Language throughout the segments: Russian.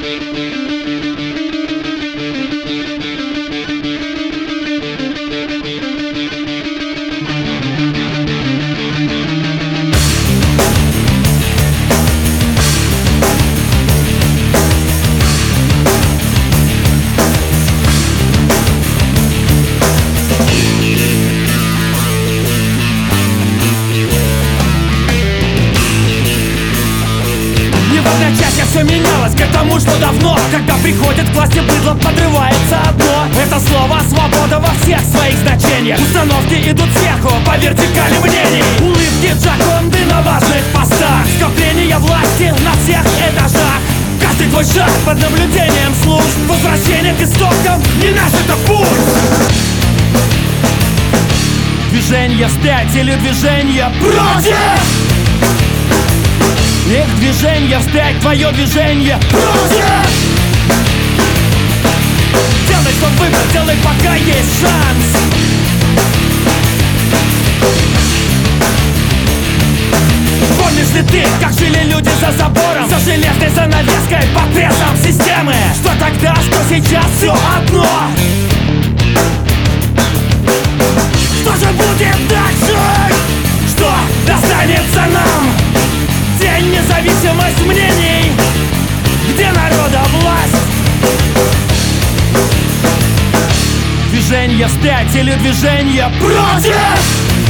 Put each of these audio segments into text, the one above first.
Все менялось к тому, что давно. Когда приходит к власти быдло, подрывается одно. Это слово «свобода» во всех своих значениях. Установки идут сверху по вертикали мнений. Улыбки Джоконды на важных постах. Скопление власти на всех этажах. Каждый твой шаг под наблюдением служб. Возвращение к истокам не наш это путь. Движение вспять или движение против. Их движение вспять, твое движение против. Делай свой выбор, делай, пока есть шанс. Помнишь ли ты, как жили люди за забором, за железной занавеской, под прессом системы? Что тогда, что сейчас, все одно. Что же будет дальше? Что достанется нам? День независимость мнений, где народа власть. Движение вспять или движение против.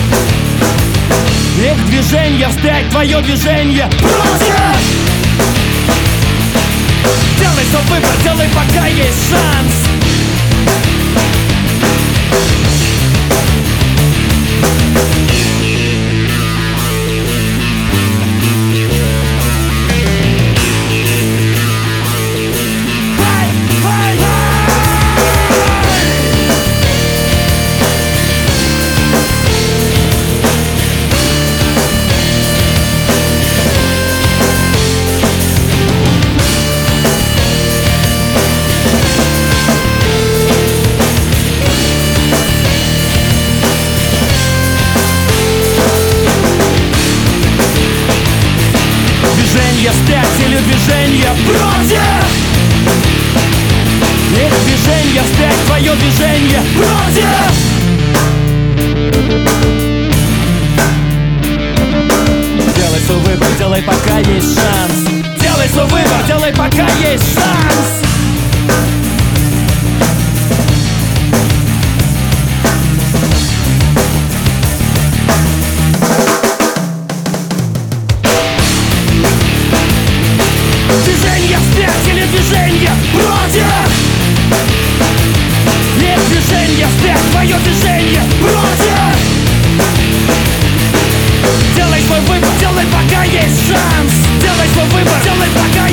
Их движение вспять, твое движение против. Делай свой выбор, делай, пока есть шанс. Вспять или движение против. Их движение вспять, твое движение против. Делай свой выбор, делай, пока есть шанс. Делай свой выбор, делай, пока есть шанс. Движение вспять или движение против. Их движение вспять, твое движение против. Делай свой выбор, делай, пока есть шанс. Делай свой выбор, делай, пока